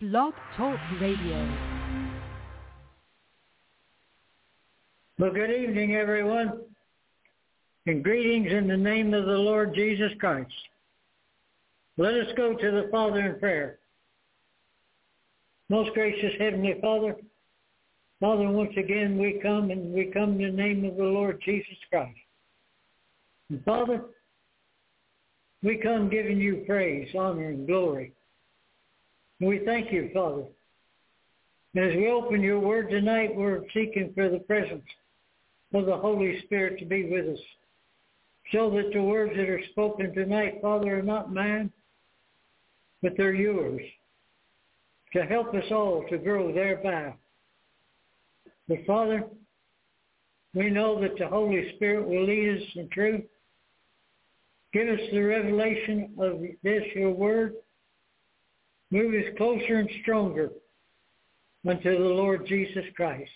Blog Talk Radio. Well, good evening, everyone, and greetings in the name of the Lord Jesus Christ. Let us go to the Father in prayer. Most gracious Heavenly Father, once again we come in the name of the Lord Jesus Christ. And Father, we come giving you praise, honor, and glory. And we thank you, Father. And as we open your word tonight, we're seeking for the presence of the Holy Spirit to be with us, so that the words that are spoken tonight, Father, are not mine, but they're yours, to help us all to grow thereby. But Father, we know that the Holy Spirit will lead us in truth. Give us the revelation of this, your word. Move us closer and stronger unto the Lord Jesus Christ.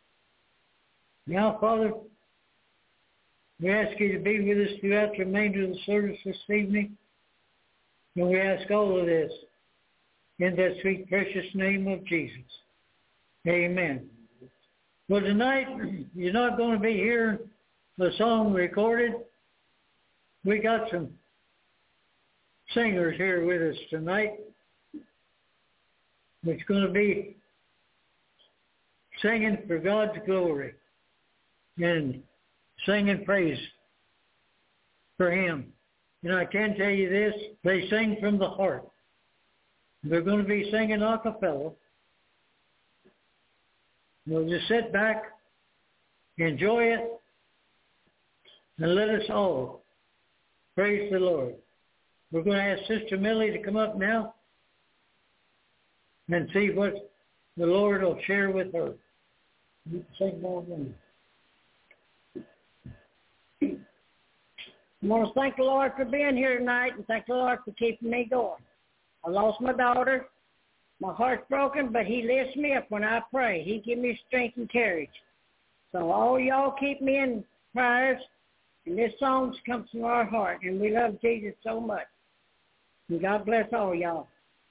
Now, Father, we ask you to be with us throughout the remainder of the service this evening. And we ask all of this in that sweet, precious name of Jesus. Amen. Well, tonight, you're not going to be hearing the song recorded. We got some singers here with us tonight. It's going to be singing for God's glory and singing praise for Him. And I can tell you this, they sing from the heart. They're going to be singing a cappella. We'll just sit back, enjoy it, and let us all praise the Lord. We're going to ask Sister Millie to come up now and see what the Lord will share with her. You can sing more than I want to thank the Lord for being here tonight and thank the Lord for keeping me going. I lost my daughter. My heart's broken, but He lifts me up when I pray. He gives me strength and courage. So all y'all keep me in prayers. And this song comes from our heart. And we love Jesus so much. And God bless all y'all.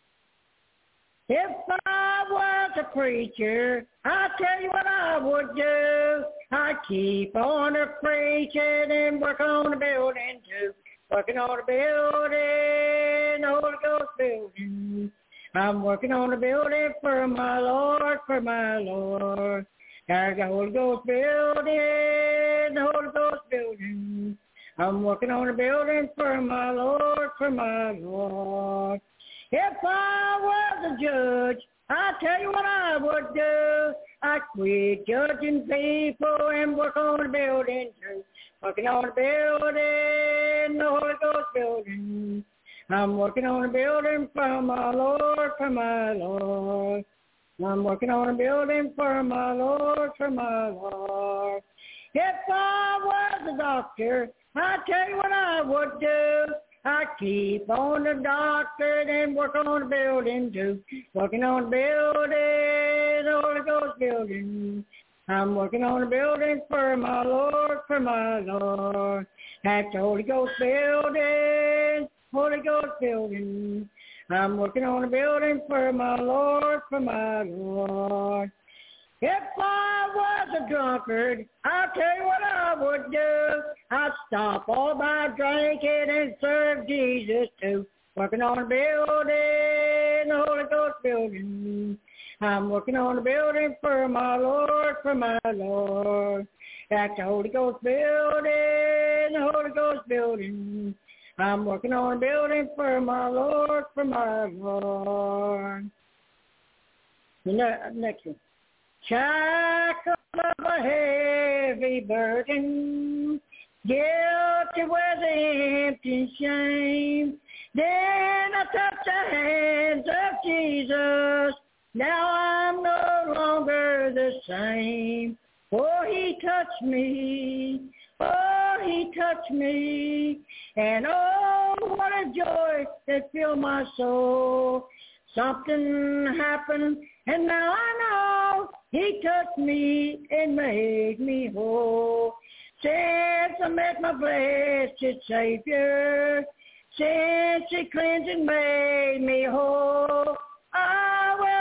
If I was a preacher, I'd tell you what I would do. I'd keep on preaching and work on the building too. Working on the building, Holy Ghost building. I'm working on the building for my Lord, for my Lord. There's the Holy Ghost building, the Holy Ghost building. I'm working on the building for my Lord, for my Lord. If I was a judge, I'd tell you what I would do. I'd quit judging people and work on the building too. Working on the building, the Holy Ghost building. I'm working on the building for my Lord, for my Lord. I'm working on a building for my Lord, for my Lord. If I was a doctor, I'd tell you what I would do. I'd keep on the doctor and work on the building too. Working on the building, the Holy Ghost building. I'm working on the building for my Lord, for my Lord. That's the Holy Ghost building, Holy Ghost building. I'm working on a building for my Lord, for my Lord. If I was a drunkard, I'll tell you what I would do. I'd stop all my drinking and serve Jesus too. Working on a building, the Holy Ghost building. I'm working on a building for my Lord, for my Lord. That's the Holy Ghost building, the Holy Ghost building. I'm working on a building for my Lord, for my Lord. Next one. Shackle of a heavy burden, guilty with empty shame. Then I touched the hands of Jesus. Now I'm no longer the same. Oh, He touched me. Oh, He touched me. And oh, what a joy that filled my soul. Something happened, and now I know He touched me and made me whole. Since I met my blessed Savior, since He cleansed and made me whole, I will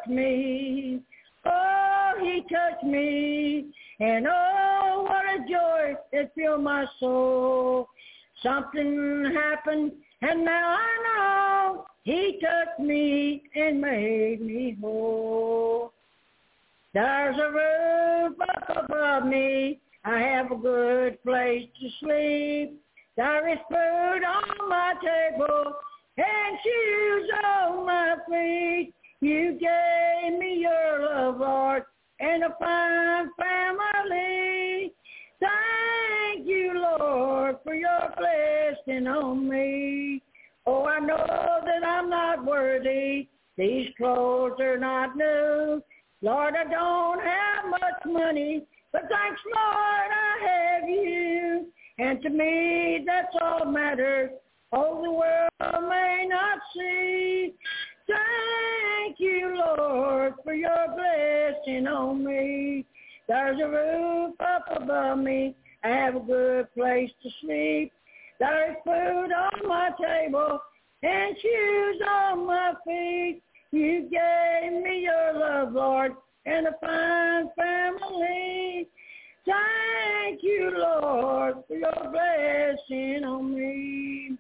touched me. Oh, he touched me. And oh, what a joy that filled my soul. Something happened, and now I know he touched me and made me whole. There's a roof up above me. I have a good place to sleep. There is food on my table and shoes on my feet. You gave me your love, Lord, and a fine family. Thank you, Lord, for your blessing on me. Oh, I know that I'm not worthy. These clothes are not new. Lord, I don't have much money, but thanks, Lord, I have you. And to me, that's all matters. Oh, the world may not see. Thank you, Lord, for your blessing on me. There's a roof up above me. I have a good place to sleep. There's food on my table and shoes on my feet. You gave me your love, Lord, and a fine family. Thank you, Lord, for your blessing on me.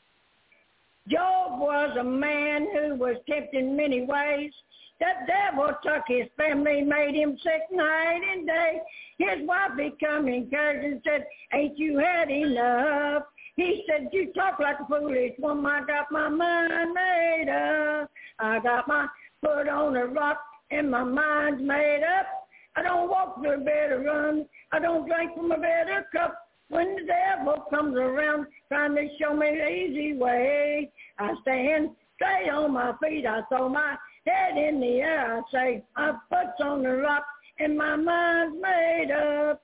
Job was a man who was tempted in many ways. The devil took his family, made him sick night and day. His wife become encouraged and said, ain't you had enough? He said, you talk like a foolish woman. I got my mind made up. I got my foot on a rock and my mind's made up. I don't walk to a better run. I don't drink from a better cup. When the devil comes around trying to show me the easy way, I stand straight on my feet. I throw my head in the air. I say, my foot's on the rock and my mind's made up.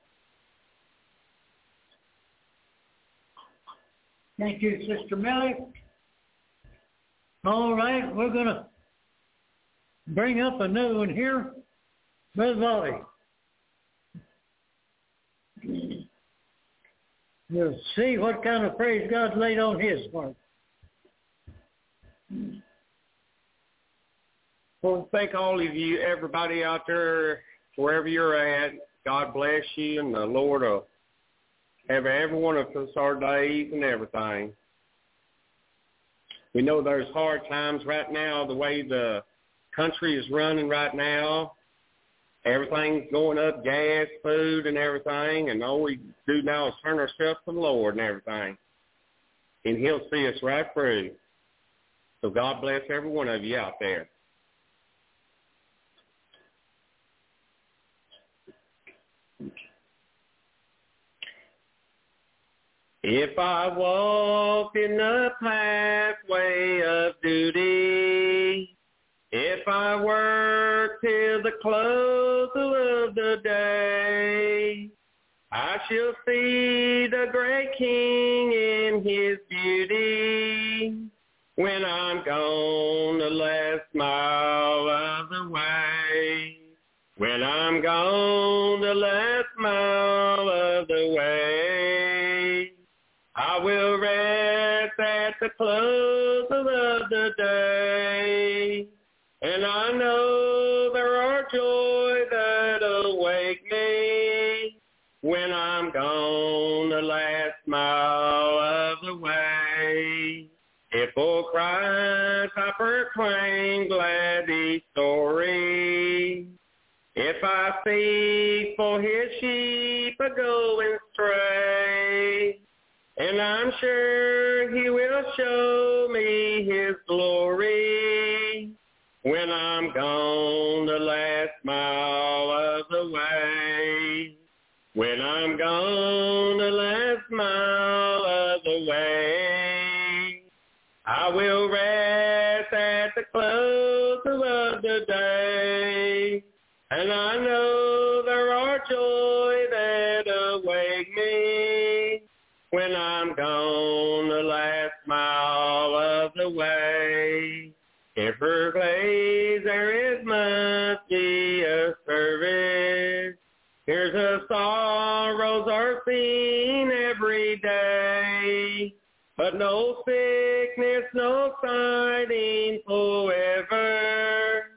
Thank you, Sister Millie. All right, we're going to bring up a new one here. Brother Bobby. We'll see what kind of praise God laid on his heart. Well, thank all of you, everybody out there, wherever you're at. God bless you, and the Lord will have every one of us our days and everything. We know there's hard times right now, the way the country is running right now. Everything's going up, gas, food, and everything, and all we do now is turn ourselves to the Lord and everything. And he'll see us right through. So God bless every one of you out there. If I walk in the pathway of duty, if I work till the close of the day, I shall see the great King in his beauty. When I'm gone the last mile of the way, when I'm gone the last mile of the way, I will rest at the close of the day. And I know there are joy that await me when I'm gone the last mile of the way. If for Christ I proclaim gladly story, if I seek for his sheep a going stray, and I'm sure he will show me his glory when I'm gone the last mile of the way. When I'm gone the last mile of the way, I will rest at the close of the day. And I know there are joy that await me when I'm gone the last mile of the way. In her place there is much of service. Here's the sorrows are seen every day, but no sickness, no sighting forever.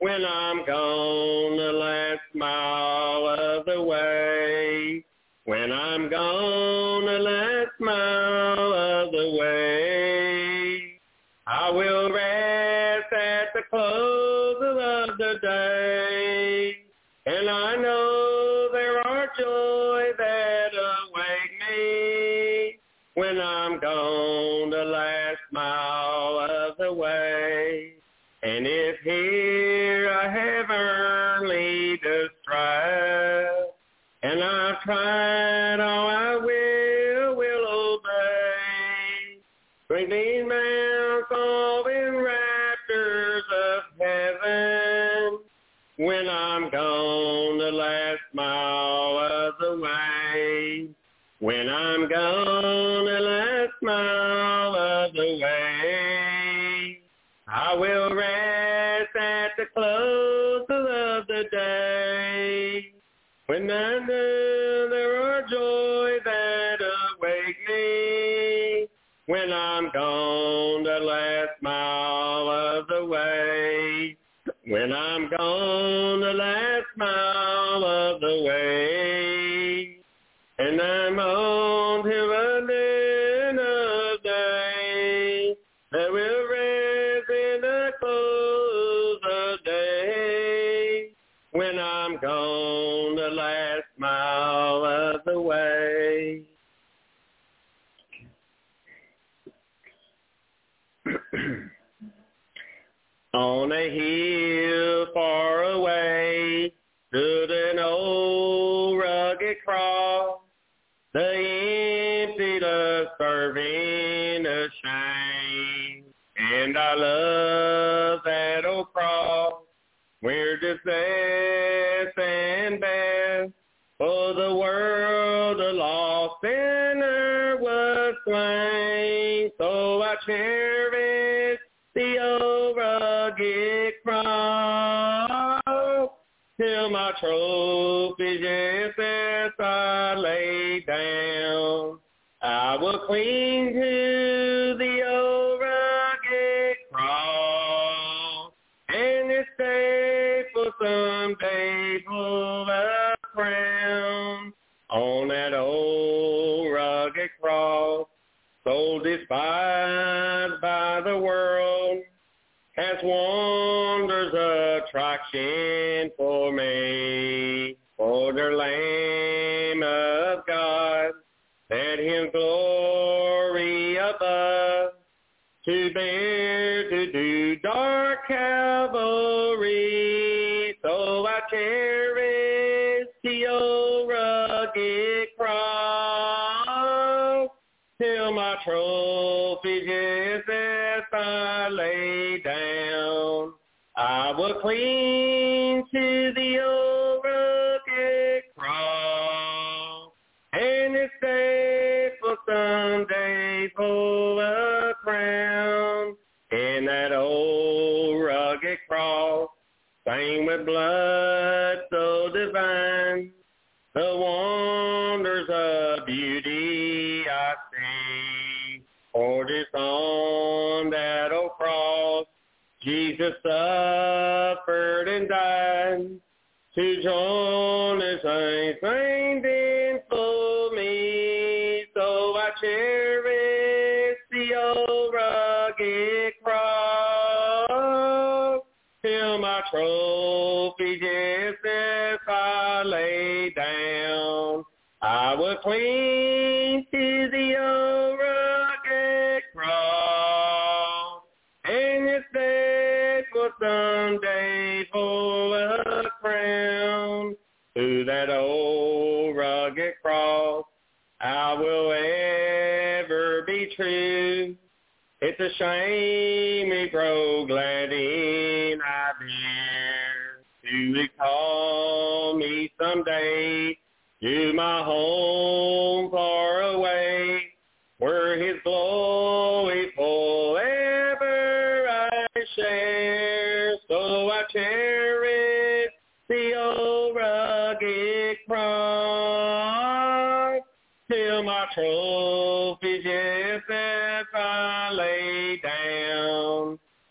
when I'm gone the last mile of the way. When I'm gone the last mile of the way, I will rest at the close of the day, and I know there are joy that await me when I'm gone the last mile of the way. And if here I have earnly to strive, and I've tried all I will obey, bring these mounts all in raptures of heaven, when I'm gone the last mile of the way. When I'm gone the last mile of the way, I will rest at the close of the day, when I know there are joy that await me, when I'm gone the last mile of the way. When I'm gone the last mile of the way, and I'm on to the end of day, that will rest in the close of day, when I'm gone the last mile of the way. On a hill far away stood an old rugged cross, the empty of serving a shame. And I love that old cross, where distress and best for the world a lost sinner was slain. So I cherish the old rugged cross, till my trophies, yes, as I lay down, I will cling to the old rugged cross, and its faithful someday full of crown. On that old rugged cross, so despised by the world, has wonders attraction for me. For the Lamb of God, let him glory above, to bear to do dark Calvary. So I cherish the old rugged cross, till my trophies, yes, as I lay down, I will cling to the old rugged cross, and its faithful someday full of crown. In that old rugged cross, stained with blood so divine, the wonders of beauty I see. For just on that old cross, Jesus suffered and died, to join his saints reigned for me. So I cherish the old rugged cross, till my trophy, yes, as I lay down, I will cling to the old rugged cross, and its faithful someday full of crown. To that old rugged cross I will ever be true. It's a shame we grow glad in our beer, to recall me someday to my home far away, where his glory forever I share. So I cherish the old rugged cross, till my trophies, yes, as I lay down,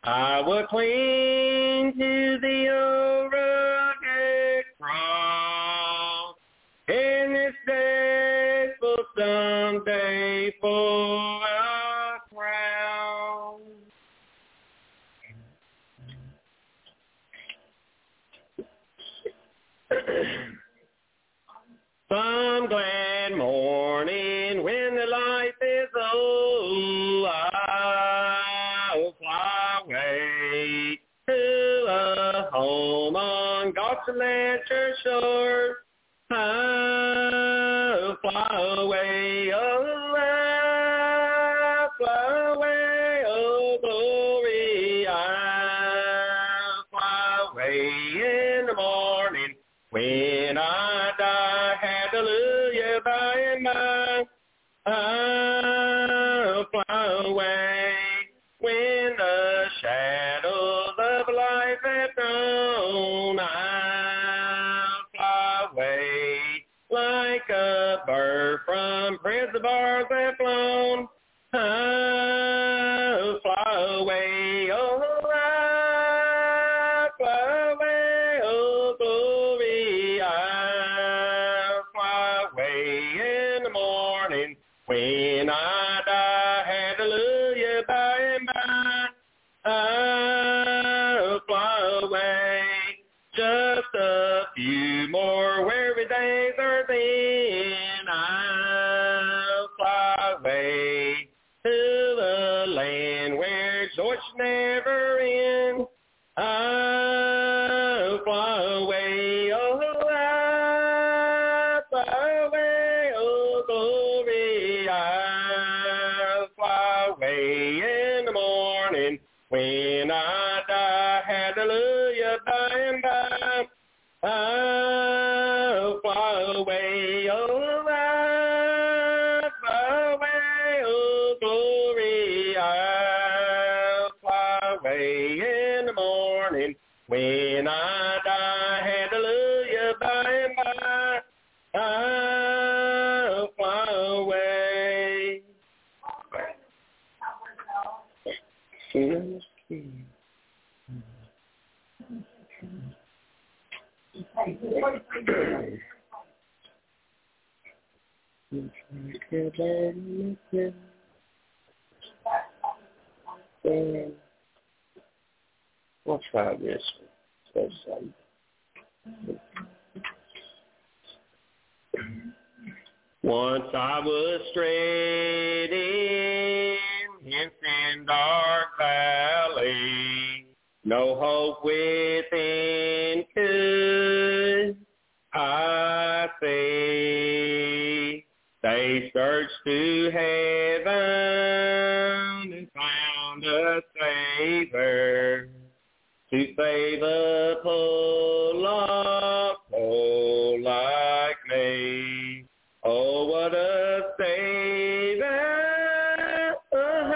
I will cling to the old rugged cross, in this day will someday for a crown. Some glad morning when the life is old, I'll fly away to a home on God's celestial shore. I'll fly away, oh, I'll fly away, oh, glory. I'll fly away in the morning when I die, hallelujah, by and by. I'll fly away when the shadows of life have gone. I'll fly away like a bird from prison bars have flown. I'll fly away, oh, I'll fly away, oh, glory. I'll fly away in the morning when I die, hallelujah, by and by. I'll fly away, just a few more weary days are then. I'll fly away to the land where joy should never end. I'll fly away, oh, I'll fly away, oh, glory. I'll fly away in the morning when I die, hallelujah, by and by. I'll fly away, oh, I'll fly away, oh, glory. I'll fly away in the morning when I die, hallelujah, by and by. I'll fly away. We'll try this one. Once I was strayed in sin dark valley, no hope within could I say. They searched to heaven and found a Savior to save a poor lost soul like me. Oh, what a Savior, oh,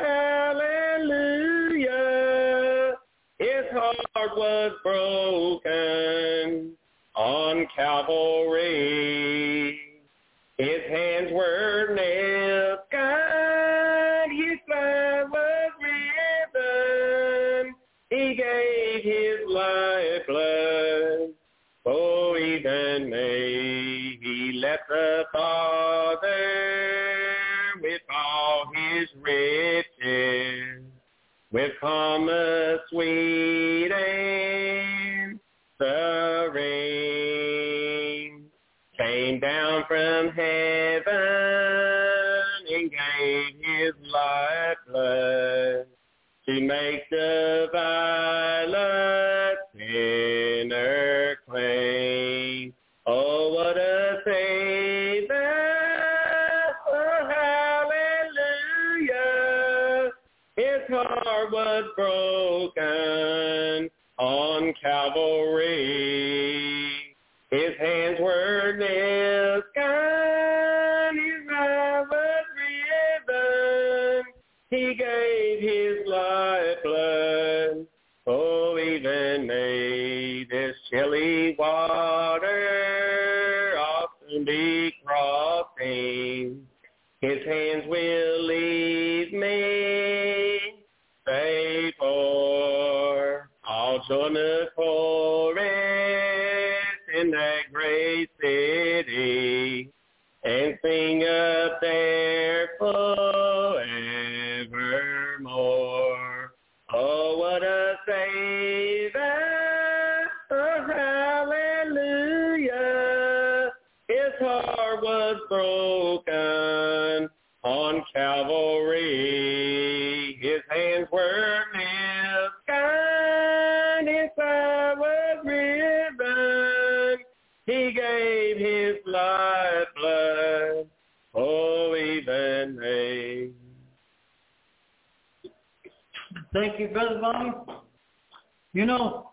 hallelujah. His heart was broken on Calvary. His hands were nailed, God, his blood was riven. He gave his lifeblood for even me. He left the Father with all his riches, with promise sweet and serene. Came down from heaven and gave his lifeblood to make the vilest sinner clean. Oh, what a Savior, oh, hallelujah. His heart was broken on Calvary. His hands were nailed, God, his love was riven. He gave his lifeblood, oh, even me. This chilly water often be crossing. His hands will lead me safe Jonas Forest in that great city, and sing up there forevermore. Oh, what a Savior, oh, hallelujah. His heart was broken on Calvary. His hands were nail-scarred, his side was riven. He gave his lifeblood, oh, even me. Thank you, Brother Bobby. You know,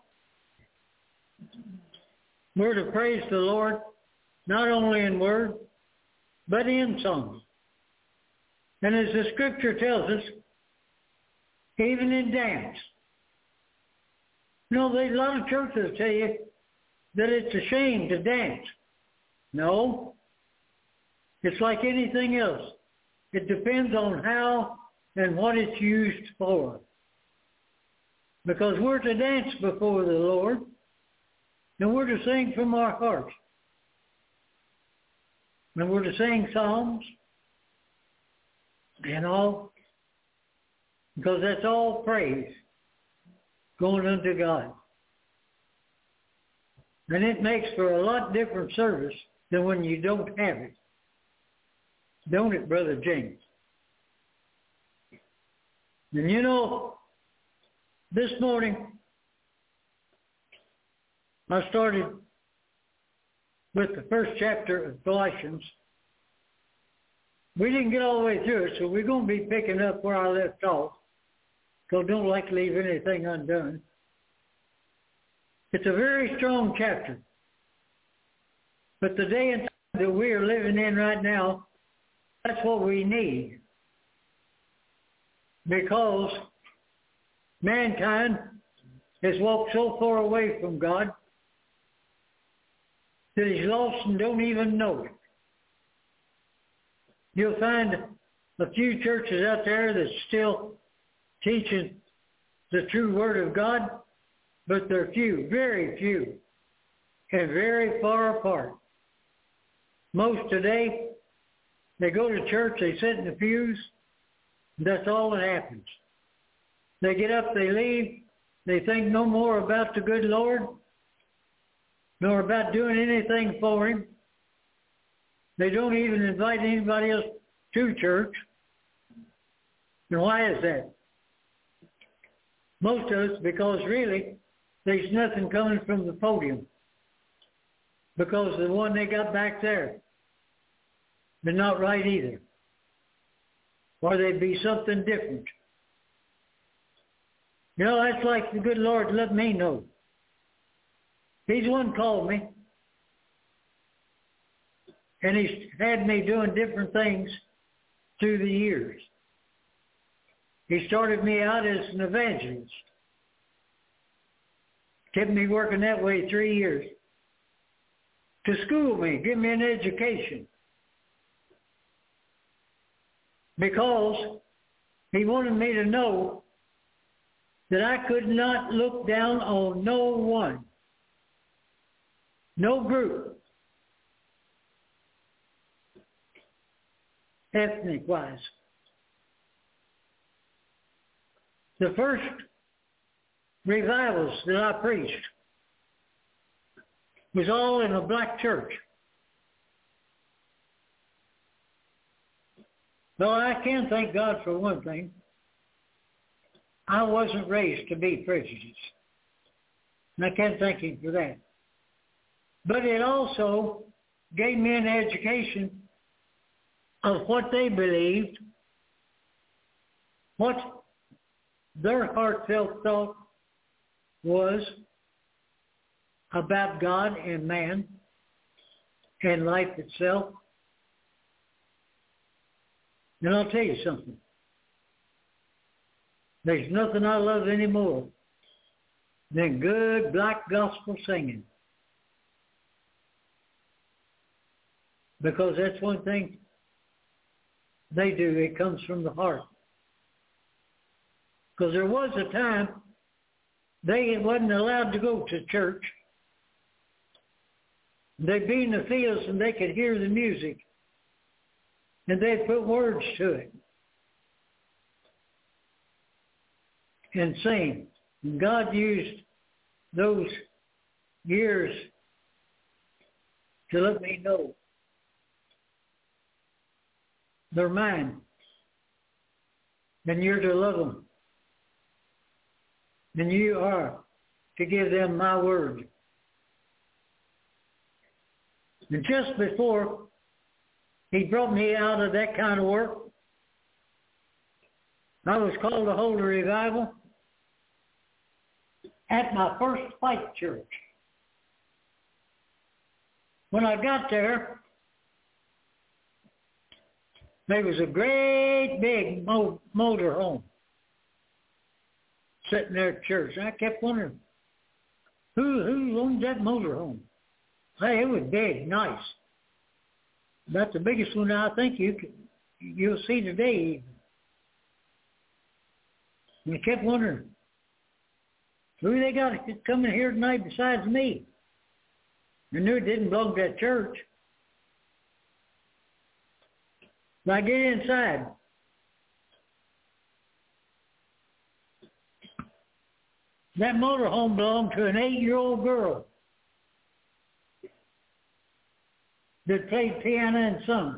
we're to praise the Lord not only in word, but in song. And as the Scripture tells us, even in dance. You know, there's a lot of churches tell you that it's a shame to dance. No. It's like anything else. It depends on how and what it's used for. Because we're to dance before the Lord, and we're to sing from our hearts. And we're to sing psalms and all, because that's all praise going unto God. And it makes for a lot different service than when you don't have it. Don't it, Brother James? And you know, this morning, I started with the first chapter of Colossians. We didn't get all the way through it, so we're going to be picking up where I left off, because I don't like to leave anything undone. It's a very strong chapter. But the day and time that we are living in right now, that's what we need. Because mankind has walked so far away from God that he's lost and don't even know it. You'll find a few churches out there that's still teaching the true Word of God, but they're few, very few, and very far apart. Most today, they go to church, they sit in the pews, and that's all that happens. They get up, they leave, they think no more about the good Lord, nor about doing anything for Him. They don't even invite anybody else to church. And why is that? Most of us, because really, there's nothing coming from the podium. Because the one they got back there, they're not right either. Or they'd be something different. You know, that's like the good Lord let me know. He's the one called me. And He's had me doing different things through the years. He started me out as an evangelist. Kept me working that way 3 years. To school me, give me an education. Because He wanted me to know that I could not look down on no one, no group, ethnic-wise. The first revivals that I preached was all in a black church. Though I can thank God for one thing. I wasn't raised to be prejudiced. And I can't thank Him for that. But it also gave me an education of what they believed, what their heartfelt thought was about God and man and life itself. And I'll tell you something. There's nothing I love any more than good black gospel singing. Because that's one thing they do. It comes from the heart. Because there was a time they wasn't allowed to go to church. They'd be in the fields and they could hear the music. And they'd put words to it. And sing. And God used those years to let me know they're mine. And you're to love them. And you are to give them my word. And just before he brought me out of that kind of work, I was called to hold a revival at my first white church. When I got there, there was a great big motor home sitting there at church. I kept wondering, who owned that motor home? Hey, it was big, nice. That's the biggest one I think you'll see today. And I kept wondering, who they got coming here tonight besides me? I knew it didn't belong to that church. When I get inside, that motorhome belonged to an 8-year-old girl that played piano and sung.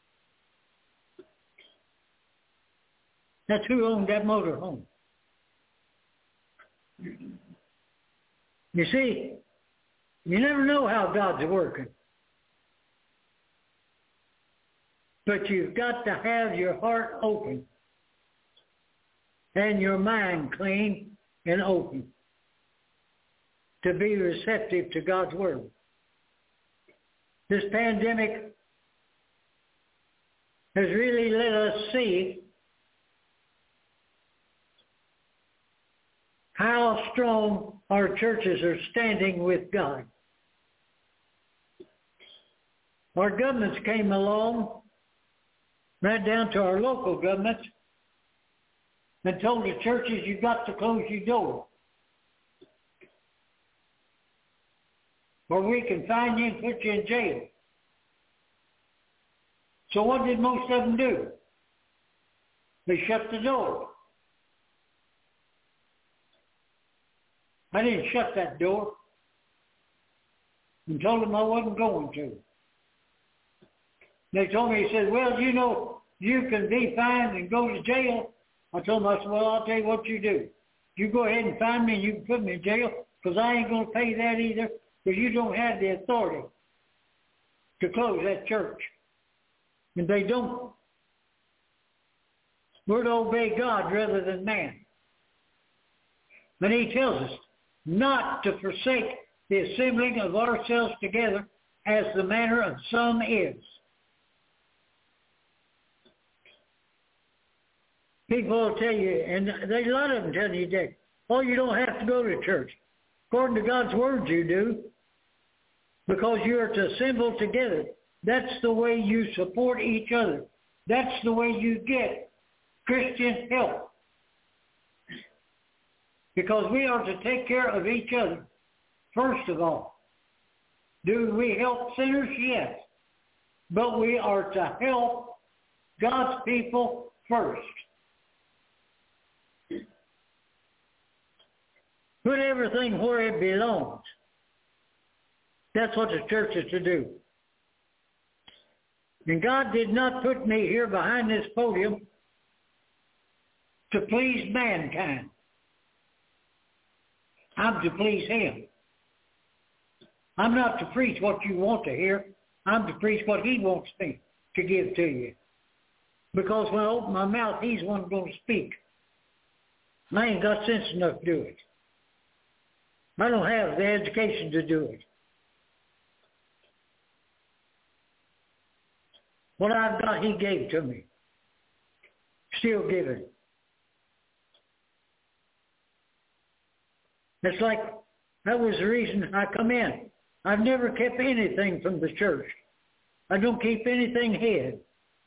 That's who owned that motorhome. You see, you never know how God's working. But you've got to have your heart open and your mind clean and open to be receptive to God's word. This pandemic has really let us see how strong our churches are standing with God. Our governments came along, right down to our local governments, and told the churches, you've got to close your door, or we can fine you and put you in jail. So what did most of them do? They shut the door. I didn't shut that door and told them I wasn't going to. They told me, he said, well, you know, you can be fined and go to jail. I told them, I said, well, I'll tell you what you do. You go ahead and fine me and you can put me in jail because I ain't going to pay that either because you don't have the authority to close that church. And they don't. We're to obey God rather than man. But he tells us not to forsake the assembling of ourselves together as the manner of some is. People will tell you, and a lot of them tell you that, oh, you don't have to go to church. According to God's word, you do, because you are to assemble together. That's the way you support each other. That's the way you get Christian help. Because we are to take care of each other, first of all. Do we help sinners? Yes. But we are to help God's people first. Put everything where it belongs. That's what the church is to do. And God did not put me here behind this podium to please mankind. I'm to please him. I'm not to preach what you want to hear. I'm to preach what he wants me to give to you. Because when I open my mouth, he's the one going to speak. I ain't got sense enough to do it. I don't have the education to do it. What I've got, he gave to me. Still giving. It's like, that was the reason I come in. I've never kept anything from the church. I don't keep anything hid.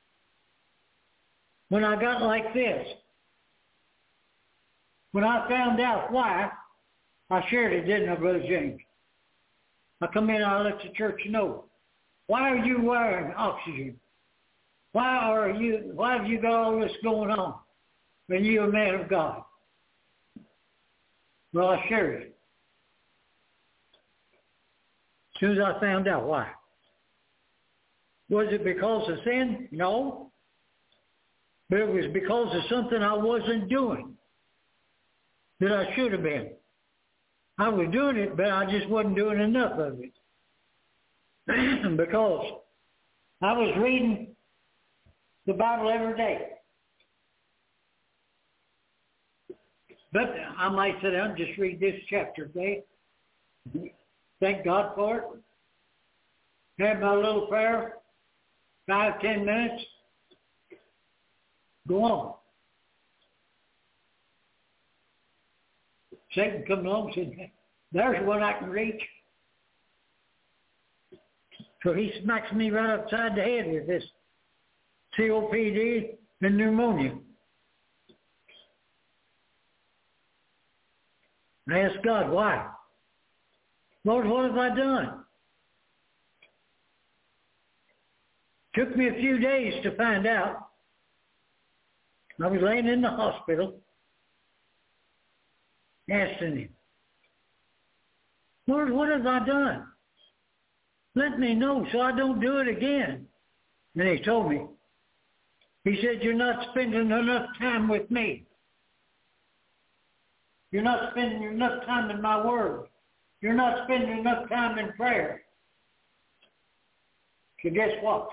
When I got like this, when I found out why I shared it, didn't I, Brother James? I come in and I let the church know. Why are you wearing oxygen? Why have you got all this going on when you're a man of God? Well, I shared it. As soon as I found out why. Was it because of sin? No. But it was because of something I wasn't doing that I should have been. I was doing it, but I just wasn't doing enough of it. Because I was reading the Bible every day. But I might sit down and just read this chapter today. Thank God for it. Have my little prayer, 5-10 minutes. Go on. Satan come along and said, there's one I can reach. So he smacks me right upside the head with this COPD and pneumonia. I asked God, why? Lord, what have I done? Took me a few days to find out. I was laying in the hospital, asking him, Lord, what have I done? Let me know so I don't do it again. And he told me, he said, you're not spending enough time with me. You're not spending enough time in my word. You're not spending enough time in prayer. So guess what?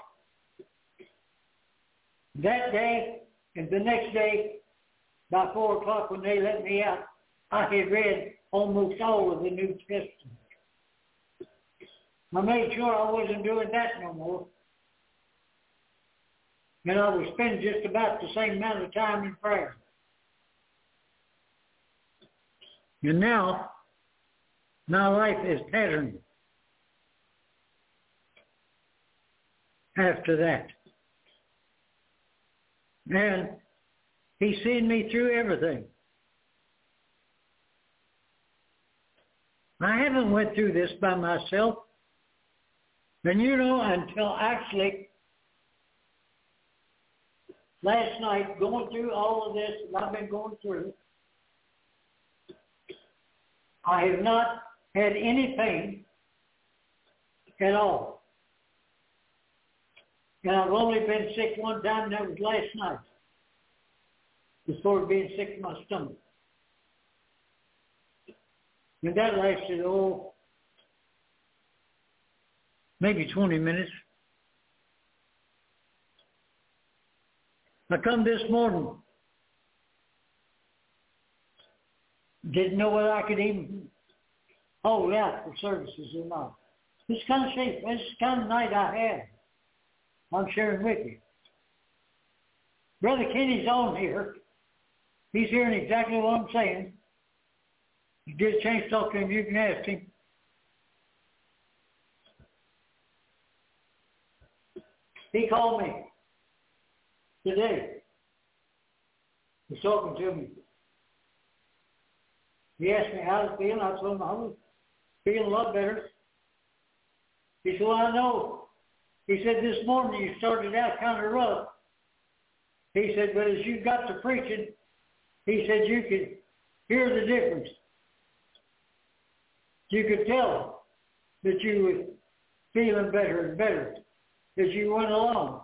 That day and the next day, by 4 o'clock when they let me out, I had read almost all of the New Testament. I made sure I wasn't doing that no more. And I was spending just about the same amount of time in prayer. And now, my life is patterned after that. And he's seen me through everything. I haven't went through this by myself. And you know, until actually last night, going through all of this that I've been going through, I have not had any pain at all. And I've only been sick one time, and that was last night, before being sick in my stomach. And that lasted, maybe 20 minutes. I come this morning, didn't know whether I could even hold out for services or not. This kind of shape, this kind of night I had, I'm sharing with you. Brother Kenny's on here. He's hearing exactly what I'm saying. You get a chance to talk to him, you can ask him. He called me today. He's talking to me. He asked me how I was feeling. I told him I was feeling a lot better. He said, well, I know. He said, this morning you started out kind of rough. He said, but as you got to preaching, he said you could hear the difference. You could tell that you were feeling better and better as you went along.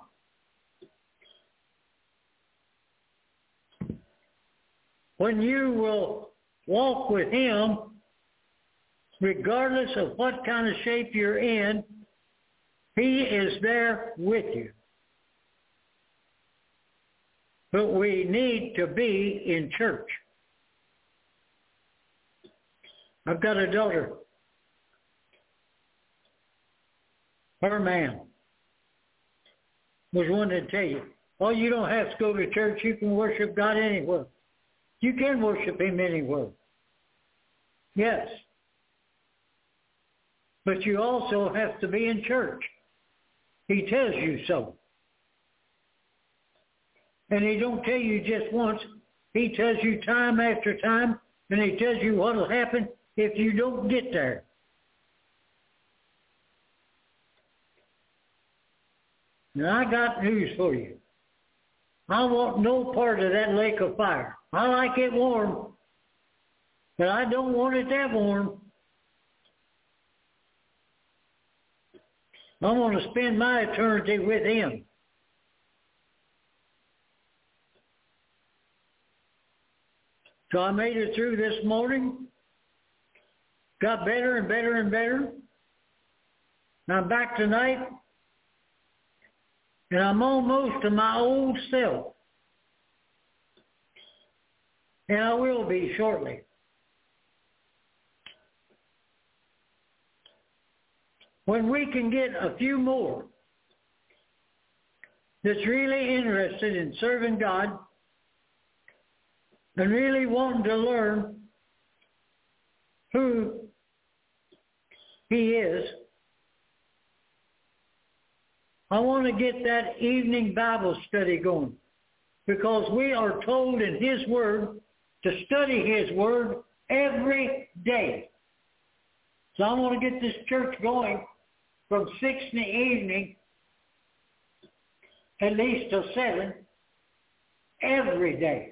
When you will walk with him, regardless of what kind of shape you're in, he is there with you. But we need to be in church. I've got a daughter. Her man was one to tell you, oh, you don't have to go to church. You can worship God anywhere. You can worship him anywhere. Yes. But you also have to be in church. He tells you so. And he don't tell you just once. He tells you time after time, and he tells you what will happen if you don't get there. Now, I got news for you. I want no part of that lake of fire. I like it warm, but I don't want it that warm. I want to spend my eternity with Him. So I made it through this morning, got better and better and better. And I'm back tonight, and I'm almost to my old self. And I will be shortly. When we can get a few more that's really interested in serving God and really wanting to learn who He is, I want to get that evening Bible study going, because we are told in His Word to study His Word every day. So I want to get this church going from 6 in the evening at least till 7 every day.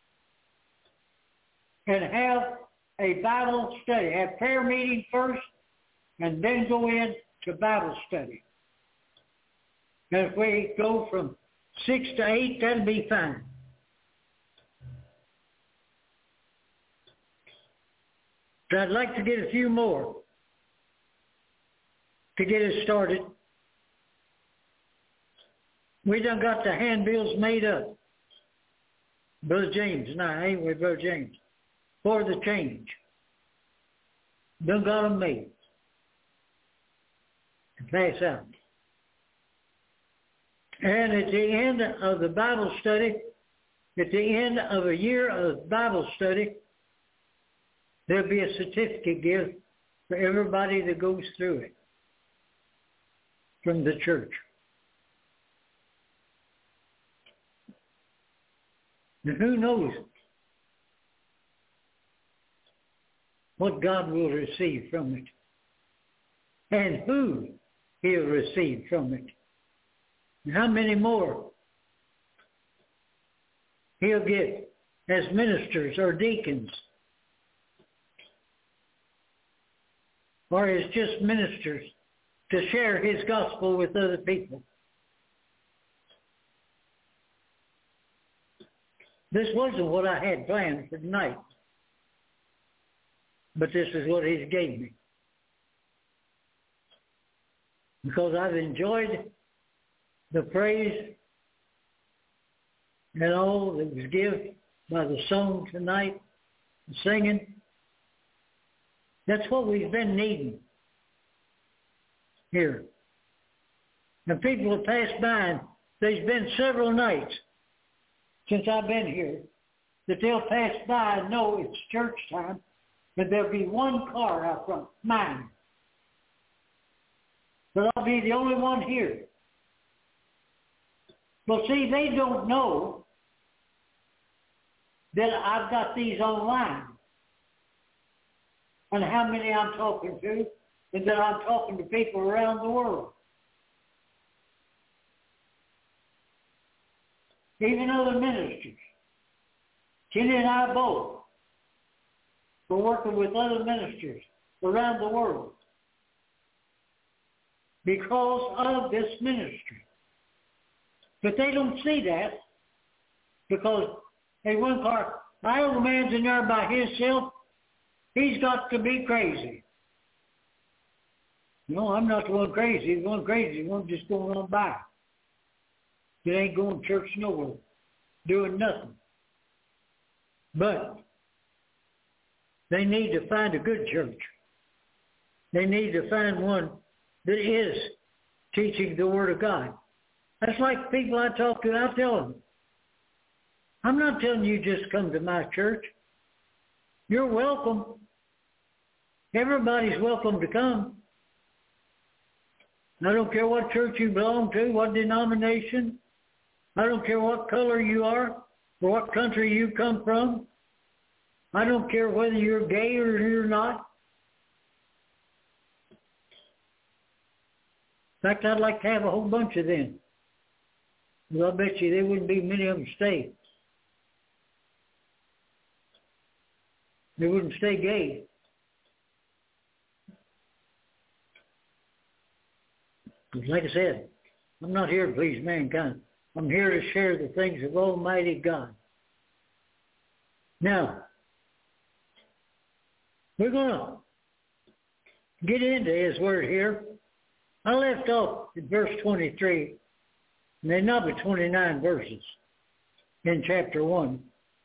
And have a Bible study. Have prayer meeting first and then go in to Bible study. And if we go from 6 to 8, that'll be fine. So I'd like to get a few more to get us started. We done got the handbills made up. Brother James and I, ain't we, Brother James? For the change. Done got them made. To pass out. And at the end of the Bible study, at the end of a year of Bible study, there'll be a certificate given for everybody that goes through it from the church. And who knows what God will receive from it and who He'll receive from it. And how many more He'll get as ministers or deacons, or as just ministers to share His gospel with other people. This wasn't what I had planned for tonight, but this is what He's gave me. Because I've enjoyed the praise and all that was given by the song tonight, the singing. That's what we've been needing here. And people have passed by, and there's been several nights since I've been here that they'll pass by and know it's church time, but there'll be one car out front, mine. But I'll be the only one here. Well, see, they don't know that I've got these online and how many I'm talking to, and that I'm talking to people around the world. Even other ministers. Kenny and I both were working with other ministers around the world because of this ministry. But they don't see that because, hey, one car, my old man's in there by himself. He's got to be crazy. No, I'm not the one crazy. The one crazy, the one just going on by. It ain't going to church nowhere, doing nothing. But they need to find a good church. They need to find one that is teaching the Word of God. That's like people I talk to, I tell them, I'm not telling you just come to my church. You're welcome. Everybody's welcome to come. I don't care what church you belong to, what denomination. I don't care what color you are or what country you come from. I don't care whether you're gay or you're not. fact, I'd like to have a whole bunch of them. Well, I bet you there wouldn't be many of them stay. They wouldn't stay gay. Like I said, I'm not here to please mankind. I'm here to share the things of Almighty God. Now, we're going to get into His Word here. I left off at verse 23, and there's not but 29 verses in chapter 1.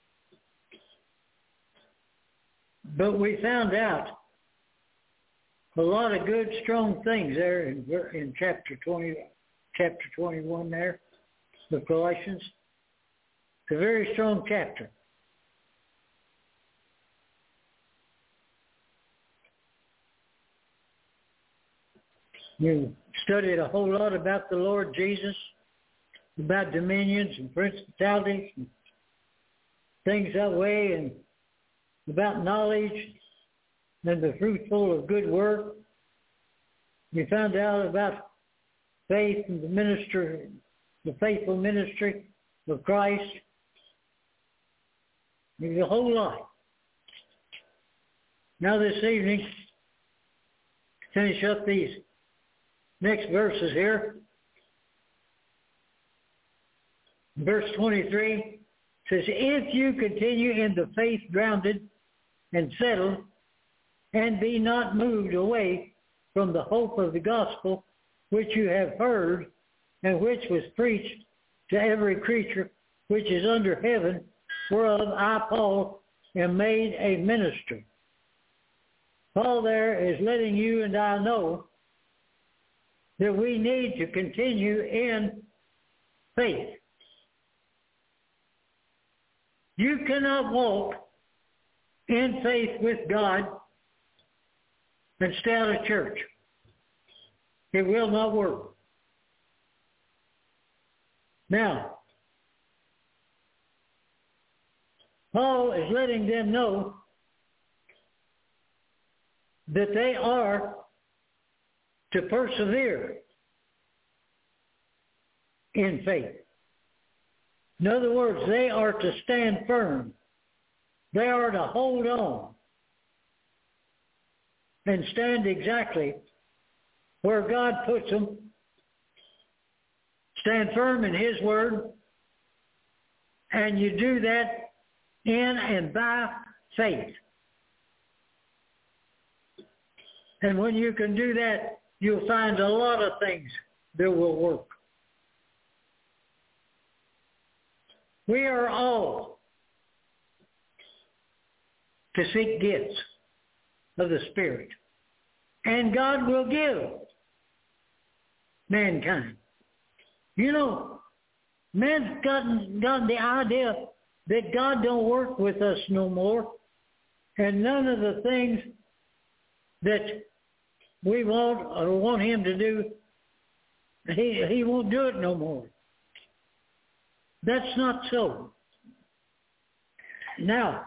But we found out a lot of good, strong things there in chapter 21 there of Colossians. It's a very strong chapter. You studied a whole lot about the Lord Jesus, about dominions and principalities and things that way, and about knowledge and the fruitful of good work. You found out about faith and the faithful ministry of Christ. There's a whole lot. Now this evening, finish up these next verses here. Verse 23 says, if you continue in the faith grounded and settled, and be not moved away from the hope of the gospel which you have heard, and which was preached to every creature which is under heaven, whereof I, Paul, am made a minister. Paul there is letting you and I know that we need to continue in faith. You cannot walk in faith with God and stay out of church. It will not work. Now, Paul is letting them know that they are to persevere in faith. In other words, they are to stand firm. They are to hold on and stand exactly where God puts them. Stand firm in His Word, and you do that in and by faith. And when you can do that, you'll find a lot of things that will work. We are all to seek gifts of the Spirit. And God will give mankind. You know, man's gotten the idea that God don't work with us no more. And none of the things that we want Him to do, He won't do it no more. That's not so. Now,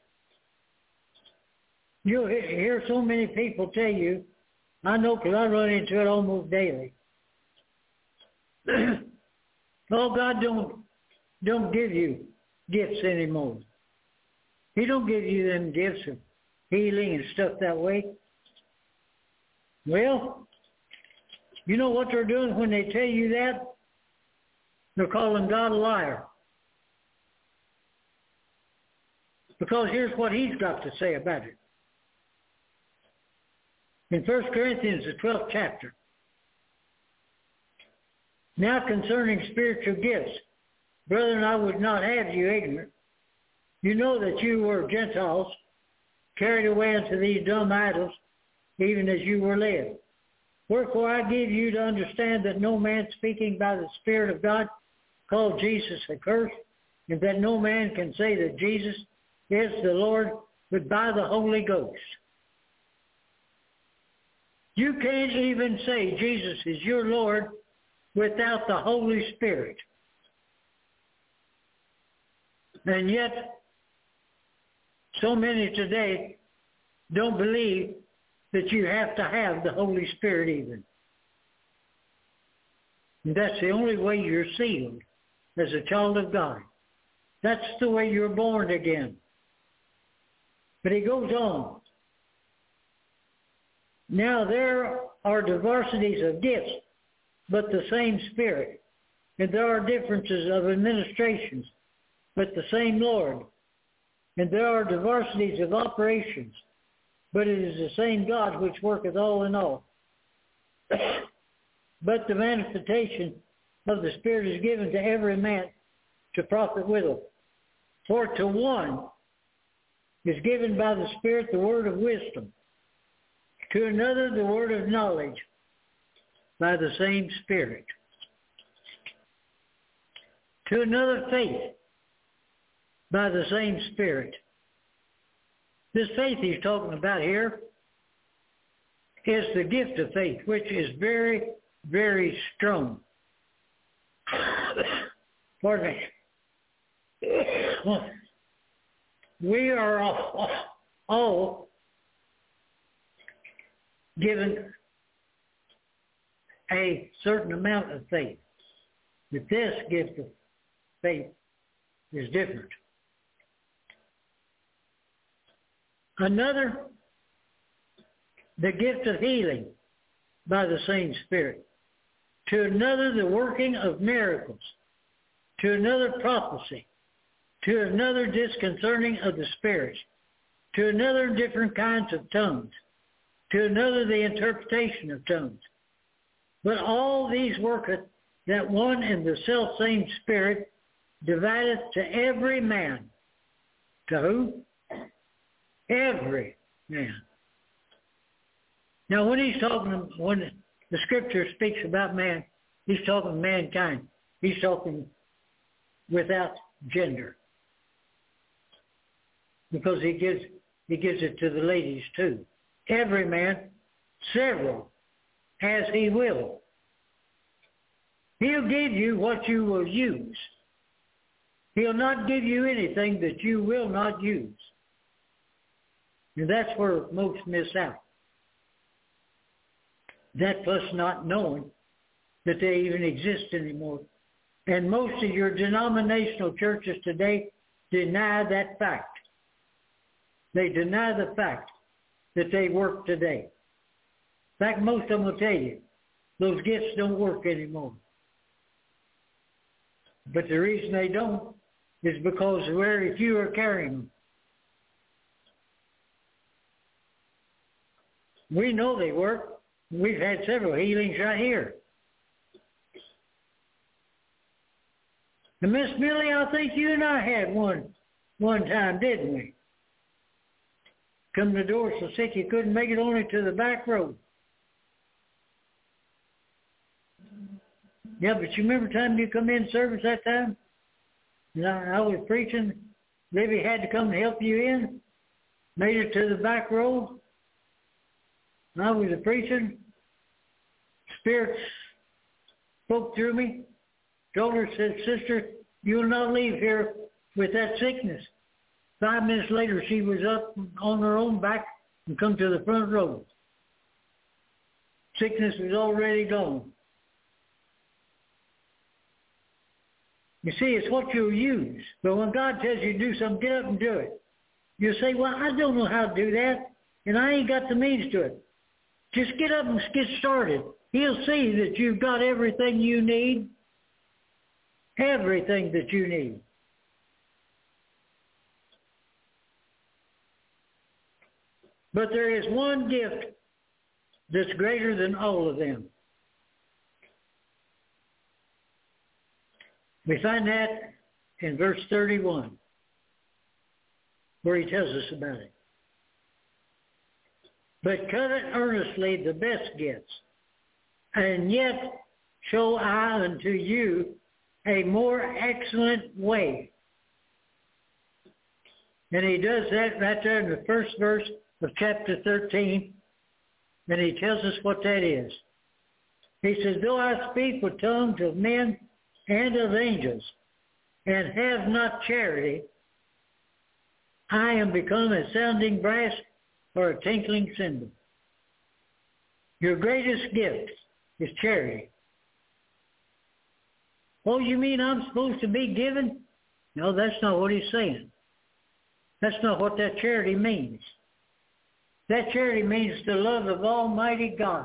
you'll hear so many people tell you, I know because I run into it almost daily. Oh, God don't give you gifts anymore. He don't give you them gifts of healing and stuff that way. Well, you know what they're doing when they tell you that? They're calling God a liar. Because here's what He's got to say about it. In 1 Corinthians, the 12th chapter. Now concerning spiritual gifts, brethren, I would not have you ignorant. You know that you were Gentiles, carried away unto these dumb idols, even as you were led. Wherefore I give you to understand that no man speaking by the Spirit of God called Jesus accursed, and that no man can say that Jesus is the Lord but by the Holy Ghost. You can't even say Jesus is your Lord without the Holy Spirit. And yet, so many today don't believe that you have to have the Holy Spirit even. And that's the only way you're sealed as a child of God. That's the way you're born again. But he goes on. Now there are diversities of gifts, but the same Spirit. And there are differences of administrations, but the same Lord. And there are diversities of operations, but it is the same God which worketh all in all. But the manifestation of the Spirit is given to every man to profit withal. For to one is given by the Spirit the word of wisdom, to another the word of knowledge by the same Spirit, to another faith by the same Spirit. This faith he's talking about here is the gift of faith, which is very, very strong. Pardon me. We are all given a certain amount of faith. But this gift of faith is different. Another, the gift of healing by the same Spirit. To another, the working of miracles. To another, prophecy. To another, disconcerting of the spirits. To another, different kinds of tongues. To another, the interpretation of tongues. But all these worketh that one and the selfsame Spirit divideth to every man. To who? Every man. Now when the Scripture speaks about man, he's talking mankind. He's talking without gender. Because he gives it to the ladies too. Every man, several, as he will. He'll give you what you will use. He'll not give you anything that you will not use. And that's where most miss out. That plus not knowing that they even exist anymore. And most of your denominational churches today deny that fact. They deny the fact that they work today. In fact, most of them will tell you, those gifts don't work anymore. But the reason they don't is because very few are carrying them. We know they work. We've had several healings right here. And Miss Millie, I think you and I had one time, didn't we? Come to the door so sick you couldn't make it only to the back road. Yeah, but you remember the time you come in service that time? And I was preaching. Libby had to come and help you in. Made it to the back row. And I was preaching. Spirit spoke through me. Told her, said, "Sister, you'll not leave here with that sickness." 5 minutes later, she was up on her own back and come to the front row. Sickness was already gone. You see, it's what you'll use. But when God tells you to do something, get up and do it. You'll say, "Well, I don't know how to do that, and I ain't got the means to it." Just get up and get started. He'll see that you've got everything you need. Everything that you need. But there is one gift that's greater than all of them. We find that in verse 31, where he tells us about it. But covet earnestly the best gifts, and yet show I unto you a more excellent way. And he does that right there in the first verse of chapter 13, and he tells us what that is. He says, "Though I speak with tongues of men and of angels, and have not charity, I am become a sounding brass or a tinkling cymbal." Your greatest gift is charity. Oh, you mean I'm supposed to be giving? No, that's not what he's saying. That's not what that charity means. That charity means the love of Almighty God.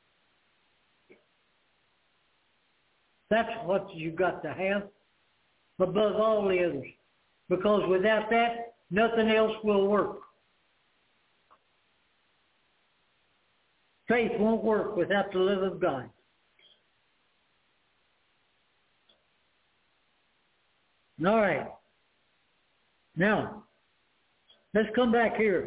That's what you've got to have above all the others. Because without that, nothing else will work. Faith won't work without the love of God. All right. Now, let's come back here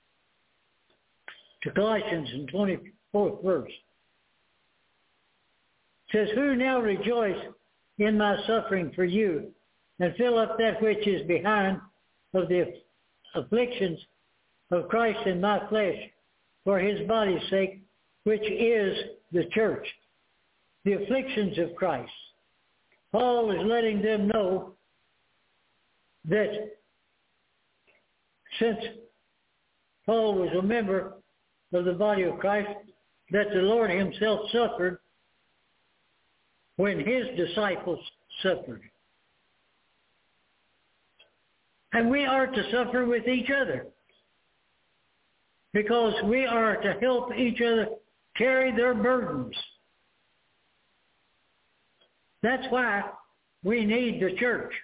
to Colossians in 24th verse. It says, who now rejoice in my suffering for you, and fill up that which is behind of the afflictions of Christ in my flesh, for his body's sake, which is the church. The afflictions of Christ. Paul is letting them know that since Paul was a member of the body of Christ, that the Lord himself suffered when his disciples suffered. And we are to suffer with each other because we are to help each other carry their burdens. That's why we need the church.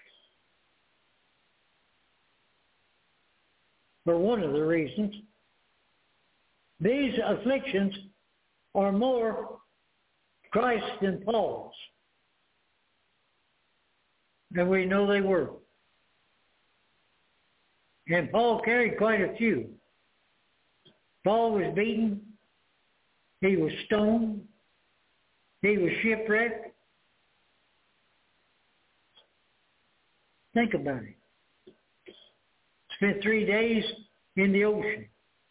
For one of the reasons, these afflictions are more Christ than Paul's. And we know they were. And Paul carried quite a few. Paul was beaten. He was stoned. He was shipwrecked. Think about it. Spent 3 days in the ocean.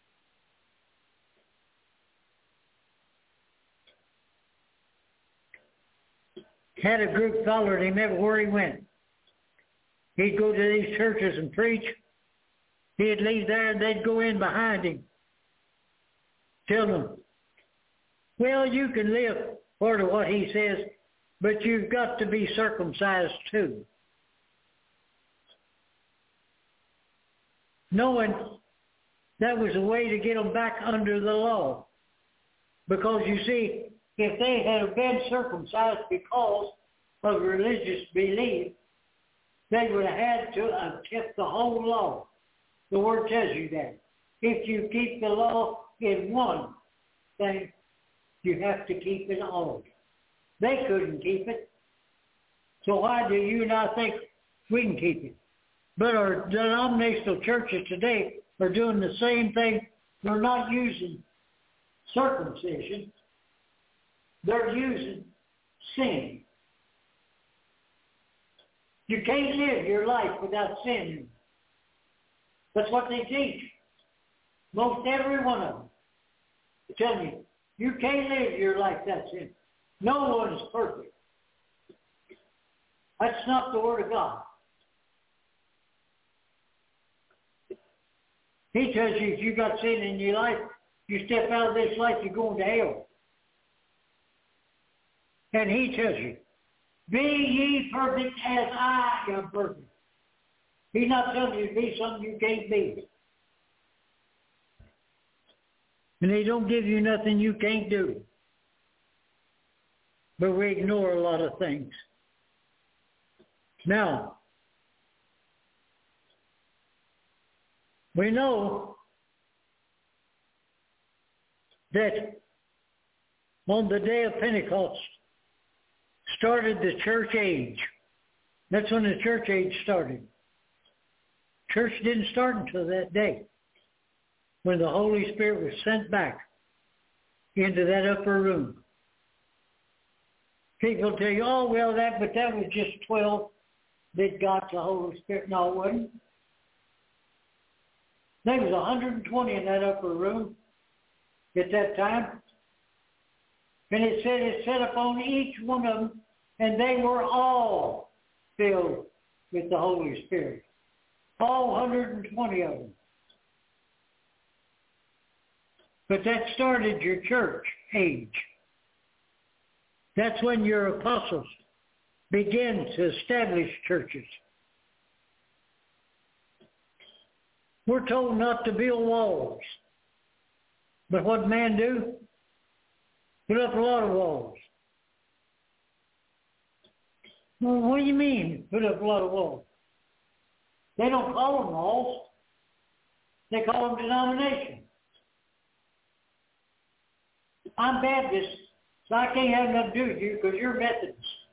Had a group followed him everywhere he went. He'd go to these churches and preach. He'd leave there and they'd go in behind him. Tell them, well, you can live part of what he says, but you've got to be circumcised too. Knowing that was a way to get them back under the law. Because you see, if they had been circumcised because of religious belief, they would have had to have kept the whole law. The Word tells you that. If you keep the law in one thing, you have to keep it all. They couldn't keep it. So why do you not think we can keep it? But our denominational churches today are doing the same thing. They're not using circumcision. They're using sin. You can't live your life without sin. That's what they teach. Most every one of them. I tell you, you can't live your life without sin. No one's perfect. That's not the Word of God. He tells you if you got sin in your life, you step out of this life, you're going to hell. And he tells you, be ye perfect as I am perfect. He's not telling you to be something you can't be. And he don't give you nothing you can't do. But we ignore a lot of things. Now, we know that on the day of Pentecost started the church age. That's when the church age started. Church didn't start until that day when the Holy Spirit was sent back into that upper room. People tell you, oh, well, that was just 12 that got the Holy Spirit. No, it wasn't. There was 120 in that upper room at that time. And it said it set upon each one of them, and they were all filled with the Holy Spirit. All 120 of them. But that started your church age. That's when your apostles begin to establish churches. We're told not to build walls. But what man do? Put up a lot of walls. Well, what do you mean, put up a lot of walls? They don't call them walls. They call them denominations. I'm Baptist, so I can't have nothing to do with you because you're Methodist.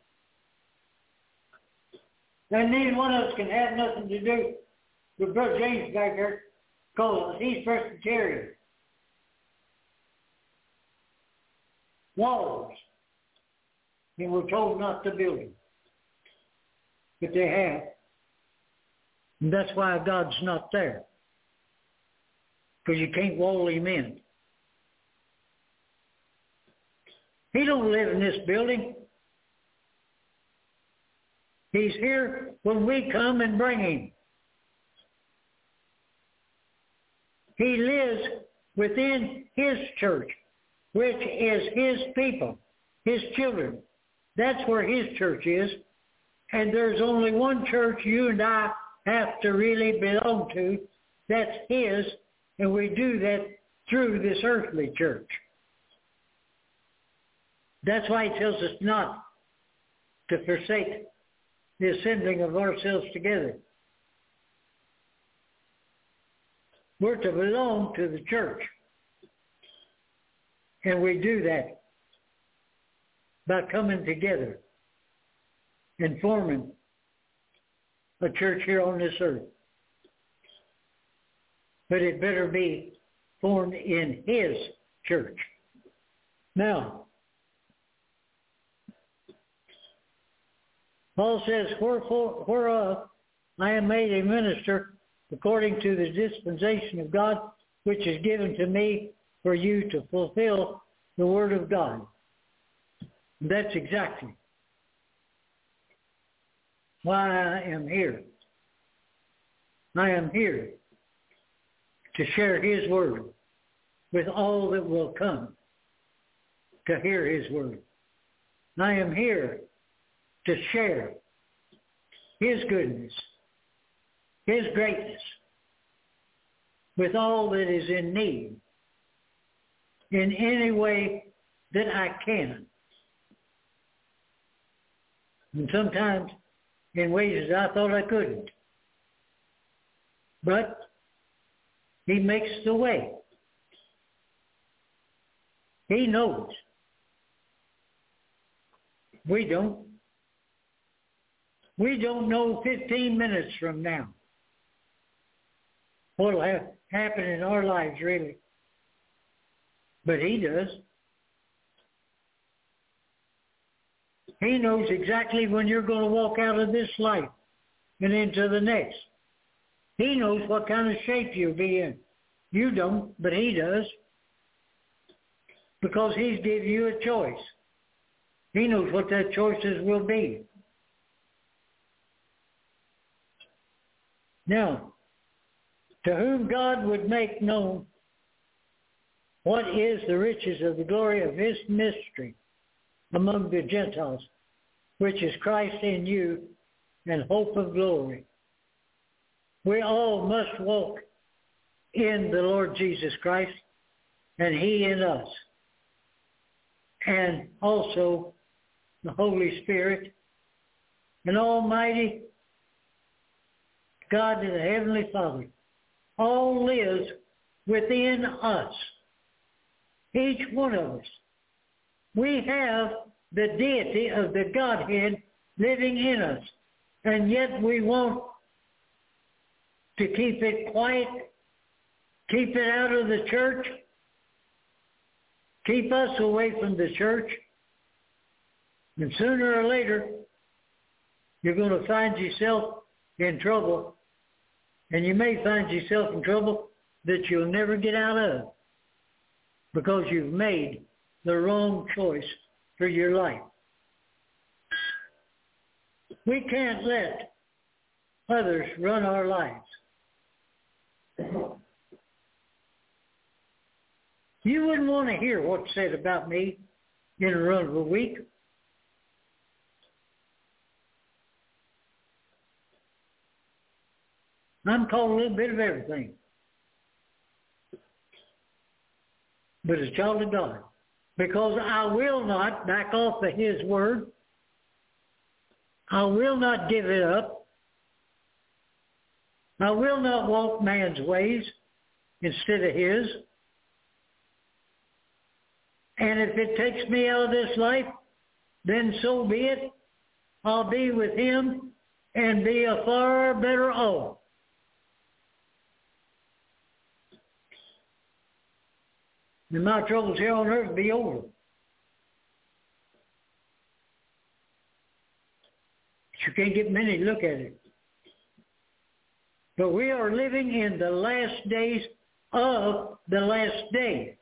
And neither one of us can have nothing to do with Brother James back there because he's Presbyterian. Walls. And we're told not to build them. But they have. And that's why God's not there. Because you can't wall him in. He don't live in this building. He's here when we come and bring him. He lives within his church, which is his people, his children. That's where his church is. And there's only one church you and I have to really belong to. That's his. And we do that through this earthly church. That's why he tells us not to forsake the assembling of ourselves together. We're to belong to the church. And we do that by coming together and forming a church here on this earth. But it better be formed in his church. Now, Paul says, whereof I am made a minister according to the dispensation of God, which is given to me for you to fulfill the word of God. And that's exactly why I am here. I am here to share his word with all that will come to hear his word. I am here to share his goodness, his greatness with all that is in need in any way that I can. And sometimes in ways that I thought I couldn't. But he makes the way. He knows. We don't. We don't know 15 minutes from now what will happen in our lives, really. But he does. He knows exactly when you're going to walk out of this life and into the next. He knows what kind of shape you'll be in. You don't, but he does. Because he's given you a choice. He knows what that choices will be. Now, to whom God would make known what is the riches of the glory of his mystery among the Gentiles, which is Christ in you and hope of glory. We all must walk in the Lord Jesus Christ and he in us. And also the Holy Spirit and Almighty God and the Heavenly Father all lives within us. Each one of us. We have the deity of the Godhead living in us. And yet we want to keep it quiet, keep it out of the church, keep us away from the church. And sooner or later, you're going to find yourself in trouble. And you may find yourself in trouble that you'll never get out of because you've made the wrong choice for your life. We can't let others run our lives. You wouldn't want to hear what's said about me in a run of a week. I'm called a little bit of everything. But as a child of God. Because I will not back off of His word. I will not give it up. I will not walk man's ways instead of His. And if it takes me out of this life, then so be it. I'll be with Him and be a far better off. And my troubles here on earth will be over. You can't get many to look at it. But we are living in the last days of the last day.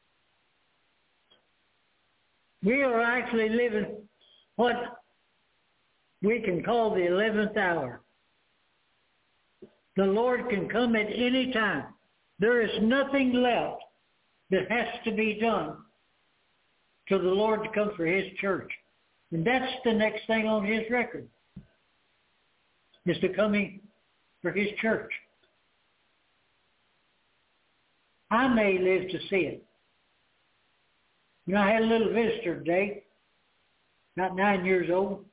We are actually living what we can call the 11th hour. The Lord can come at any time. There is nothing left that has to be done till the Lord to come for His church. And that's the next thing on His record, is the coming for His church. I may live to see it. You know, I had a little visitor today, about 9 years old.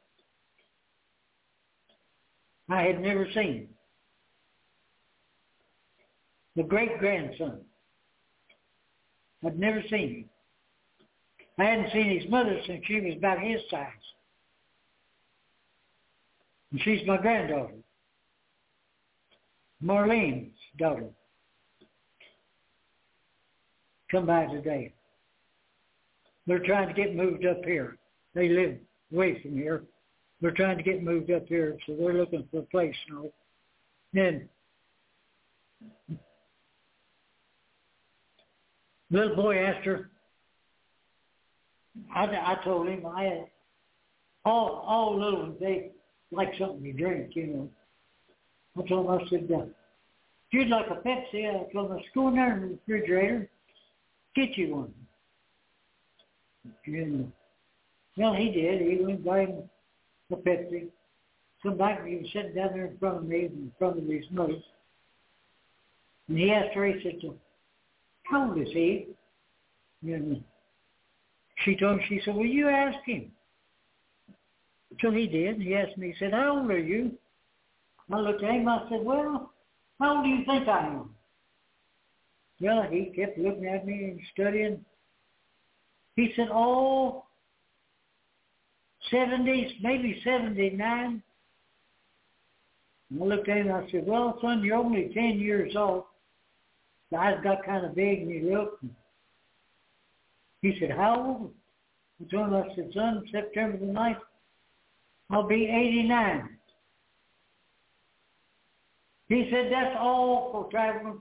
I had never seen him. The great-grandson. I'd never seen him. I hadn't seen his mother since she was about his size. And she's my granddaughter. Marlene's daughter. Come by today. They're trying to get moved up here. They live away from here. They're trying to get moved up here, so they're looking for a place now. Then little boy asked her, I told him, all little ones, they like something to drink, you know. I told him, I said, if you'd like a Pepsi, I told him, let's go in there in the refrigerator, get you one. And, well, he did. He went by him a Pepsi. Come back, and he was sitting down there in front of me, in front of his mother. And he asked her, he said, how old is he? And she told him, she said, well, you ask him. So he did. He asked me, he said, how old are you? I looked at him, I said, well, how old do you think I am? Well, he kept looking at me and studying. He said, 70s, maybe 79. And I looked at him and I said, well, son, you're only 10 years old. The eyes got kind of big and he looked. He said, how old? I told him, I said, son, September the 9th, I'll be 89. He said, that's all for traveling.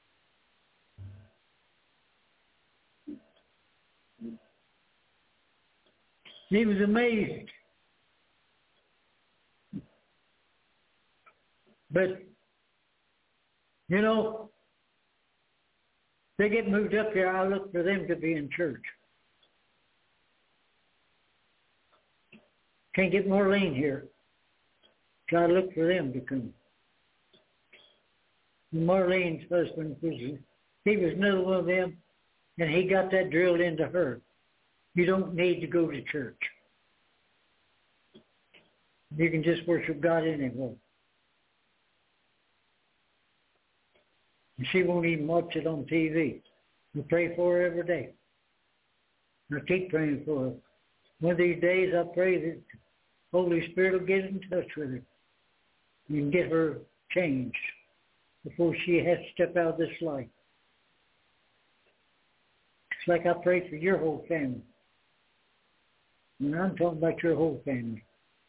He was amazed. But, you know, they get moved up here, I look for them to be in church. Can't get Marlene here. So I look for them to come. Marlene's husband, he was another one of them, and he got that drilled into her. You don't need to go to church. You can just worship God anywhere. And she won't even watch it on TV. We pray for her every day. I keep praying for her. One of these days I pray that the Holy Spirit will get in touch with her and get her changed before she has to step out of this life. It's like I pray for your whole family. And I'm talking about your whole family.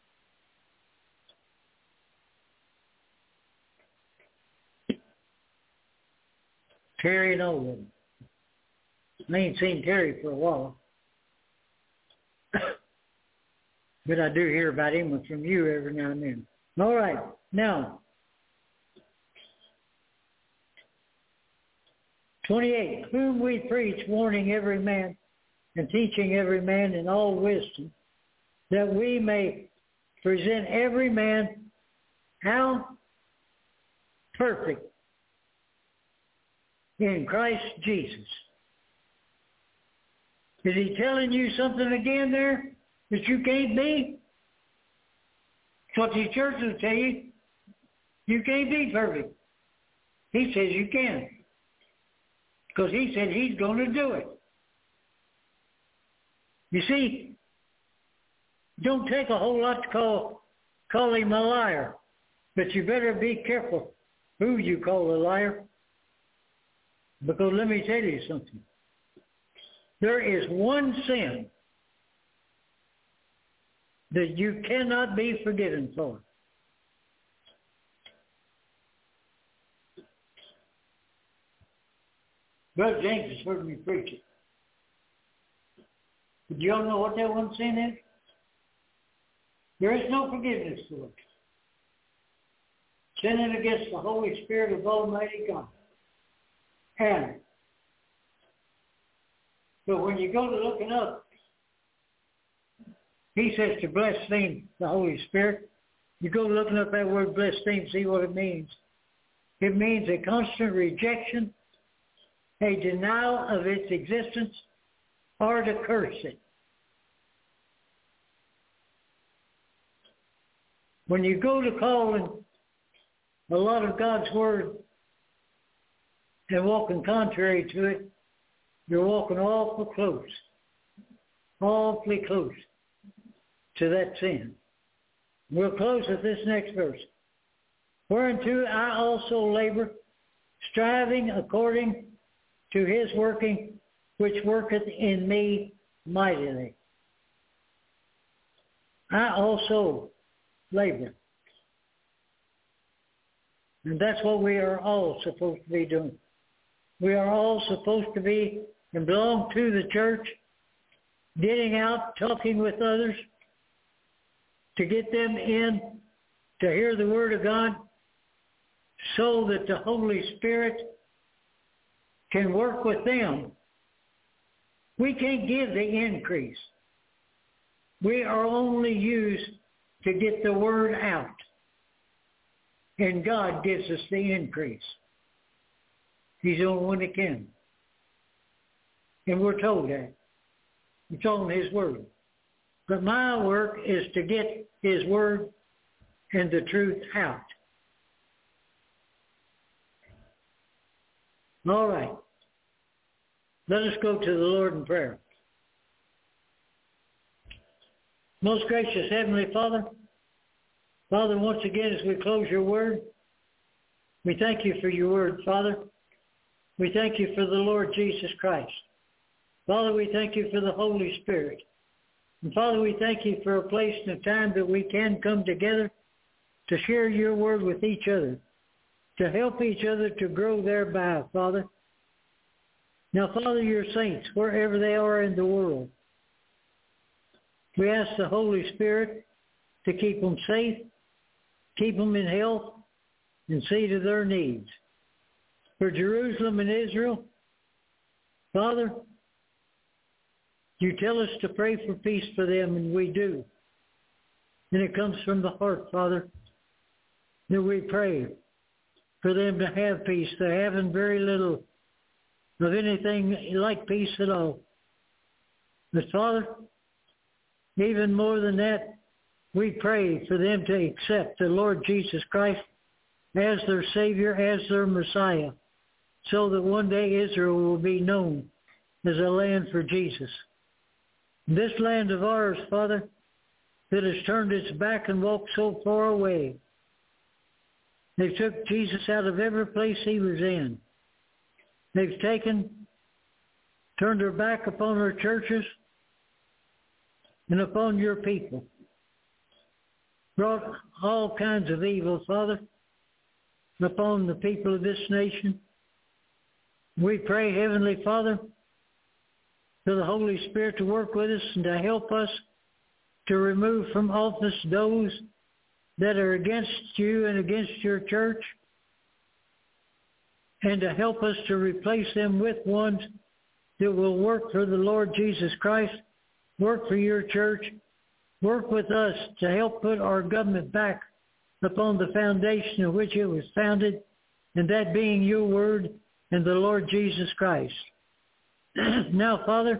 Terry and all of them. I ain't seen Terry for a while. But I do hear about him from you every now and then. All right. Now, 28. Whom we preach, warning every man and teaching every man in all wisdom, that we may present every man how perfect in Christ Jesus. Is he telling you something again there that you can't be? That's what these churches will tell you. You can't be perfect. He says you can. Because he said he's going to do it. You see, don't take a whole lot to call him a liar. But you better be careful who you call a liar. Because let me tell you something. There is one sin that you cannot be forgiven for. Brother James has heard me preach it. But you all know what that one sin is? There is no forgiveness for it. Sinning against the Holy Spirit of Almighty God. And but when you go to looking up, he says to blaspheme the Holy Spirit. You go looking up that word blaspheme, see what it means. It means a constant rejection, a denial of its existence, or to curse it. When you go to calling a lot of God's Word and walking contrary to it, you're walking awfully close to that sin. We'll close with this next verse. Whereunto I also labor, striving according to his working, which worketh in me mightily. I also labor. And that's what we are all supposed to be doing. We are all supposed to be and belong to the church, getting out, talking with others, to get them in to hear the Word of God, so that the Holy Spirit can work with them. We can't give the increase. We are only used to get the Word out. And God gives us the increase. He's the only one that can. And we're told that. It's on His Word. But my work is to get His Word and the truth out. All right. Let us go to the Lord in prayer. Most gracious Heavenly Father, Father, once again as we close your word, we thank you for your word, Father. We thank you for the Lord Jesus Christ. Father, we thank you for the Holy Spirit. And Father, we thank you for a place and a time that we can come together to share your word with each other, to help each other to grow thereby, Father. Now, Father, your saints, wherever they are in the world, we ask the Holy Spirit to keep them safe, keep them in health, and see to their needs. For Jerusalem and Israel, Father, you tell us to pray for peace for them, and we do. And it comes from the heart, Father, that we pray for them to have peace. They're having very little of anything like peace at all. But Father, even more than that, we pray for them to accept the Lord Jesus Christ as their Savior, as their Messiah, so that one day Israel will be known as a land for Jesus. This land of ours, Father, that has turned its back and walked so far away. They took Jesus out of every place he was in. They've turned their back upon our churches and upon your people. Brought all kinds of evil, Father, upon the people of this nation. We pray, Heavenly Father, for the Holy Spirit to work with us and to help us to remove from office those that are against you and against your church, and to help us to replace them with ones that will work for the Lord Jesus Christ, work for your church, work with us to help put our government back upon the foundation of which it was founded, and that being your word and the Lord Jesus Christ. Now, Father,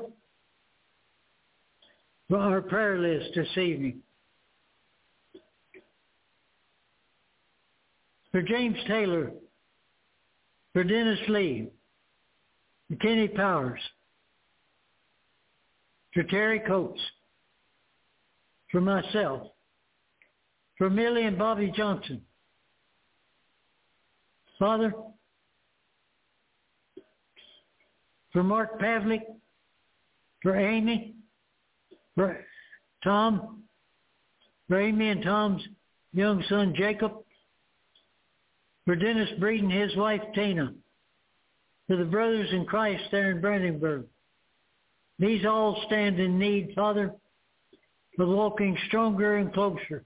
for our prayer list this evening. For James Taylor, for Dennis Lee, for Kenny Powers, for Terry Coates, for myself, for Millie and Bobby Johnson. Father, for Mark Pavlik, for Amy, for Tom, for Amy and Tom's young son Jacob, for Dennis Breeden and his wife Tina, for the brothers in Christ there in Brandenburg. These all stand in need, Father, of walking stronger and closer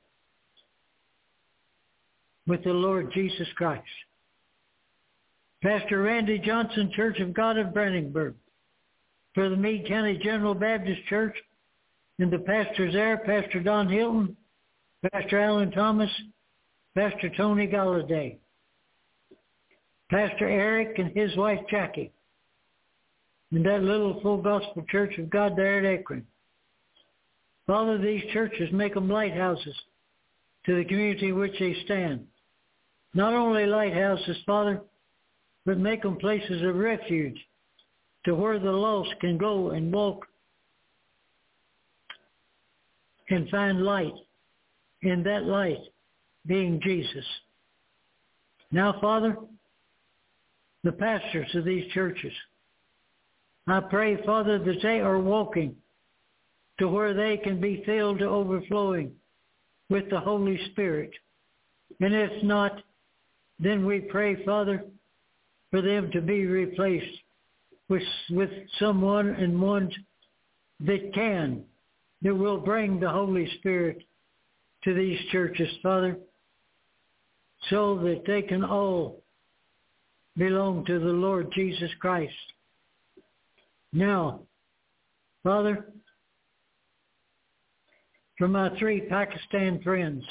with the Lord Jesus Christ. Pastor Randy Johnson, Church of God of Brandenburg, for the Meade County General Baptist Church, and the pastors there, Pastor Don Hilton, Pastor Alan Thomas, Pastor Tony Galladay, Pastor Eric and his wife Jackie, and that little Full Gospel Church of God there at Akron. Father, these churches make them lighthouses to the community in which they stand. Not only lighthouses, Father, but make them places of refuge to where the lost can go and walk and find light, and that light being Jesus. Now, Father, the pastors of these churches, I pray, Father, that they are walking to where they can be filled to overflowing with the Holy Spirit. And if not, then we pray, Father, for them to be replaced with someone and ones that will bring the Holy Spirit to these churches, Father, so that they can all belong to the Lord Jesus Christ. Now, Father, for my 3 Pakistan friends,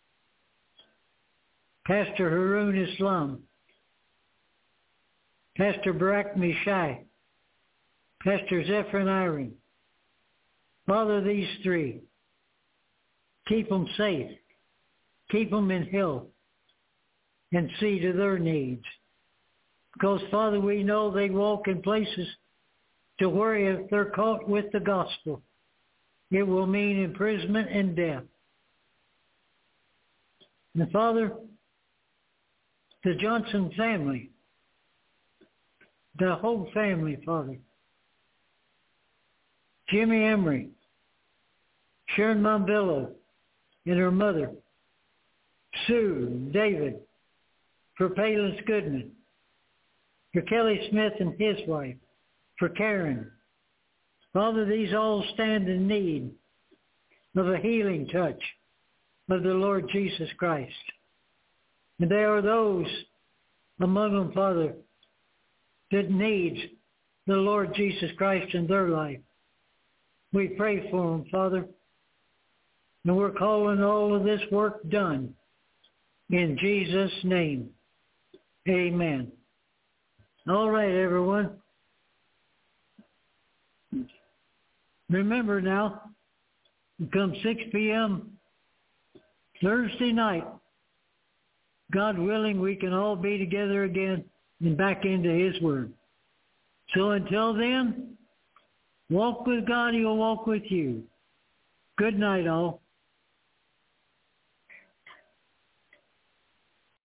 Pastor Haroon Islam, Pastor Barak Mishai, Pastor Zephyr Iron. Father, these 3, keep them safe, keep them in health, and see to their needs. Because, Father, we know they walk in places to where if they're caught with the gospel, it will mean imprisonment and death. And Father, the Johnson family, the whole family, Father, Jimmy Emery, Sharon Monbillo and her mother, Sue, David, for Palin Goodman, for Kelly Smith and his wife, for Karen. Father, these all stand in need of a healing touch of the Lord Jesus Christ. And there are those among them, Father, that need the Lord Jesus Christ in their life. We pray for them, Father, and we're calling all of this work done in Jesus' name. Amen. All right, everyone. Remember now, come 6 p.m. Thursday night, God willing, we can all be together again and back into His Word. So until then, walk with God, He'll walk with you. Good night, all.